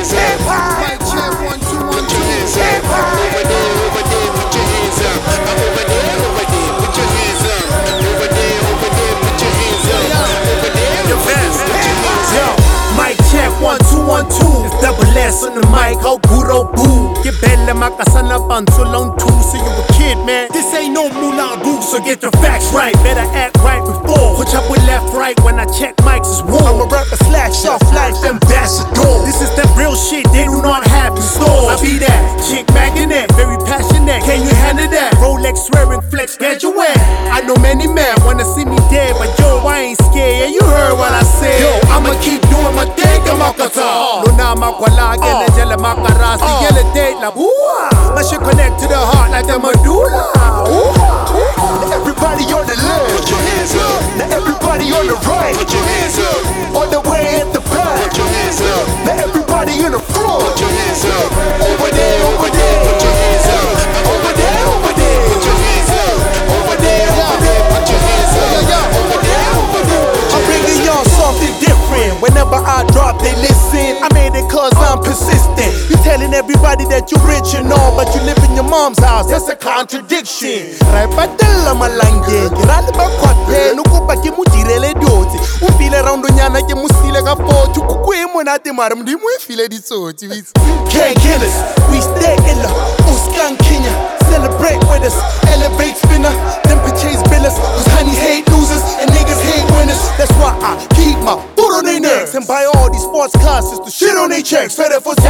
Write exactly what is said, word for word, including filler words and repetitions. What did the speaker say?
hands up. Mic check, one, two, one, two. Hands up. Over there, over there, put your hands up. I'm over there, over there, put your hands up. Over there, over there, put your hands up. Over there, over there, put your hands up. Mic check, one, two, one, two. It's double S on the mic, oh good, oh boo. Get better, makasana so long too. So you a kid, man. This ain't no Moulin Rouge, so get your facts right. Better act right before. Put up with left, right when I check mics is war. I'm a rapper slash soft life ambassador. This is that real shit they do not have in store. I be that chick magnet, very passionate. Can you handle that? Rolex swearing flex, get your way. I know many men wanna see me dead, but yo, I ain't scared. Yeah, you heard what I said. Yo, I'ma keep doing my thing, I'm a kata. Luna makwala, gele jele makarasi, yele date la bua. My shit connect to the heart like the medulla. Now everybody on the left, put your hands up. Now everybody on the right, put your hands up. on the way at the back, Put your hands up. now everybody in the front, Put your hands up. over there, over there, Put your hands up. Over there, over there, put your hands up. Over there, over there, put your hands up. Over there, over there. I'm bringing y'all something different. Whenever I drop, they listen. I made it cause I'm persistent. You telling everybody that you rich and all, but you live in your mom's house. That's a contradiction. Right, but tell them a language. Rally back what no go back in Mujirele Doti. Who feel around the Yana Musile Gapo to Kukwim when I demand him. We feel it so. Can't kill us. We stay in the Uskan Kenya. Celebrate with us. Elevate spinner. Them purchase billers. Cause honey hate losers and niggas hate winners. That's why I keep my foot on their necks and buy all these sports cars just to shit on their checks. Better for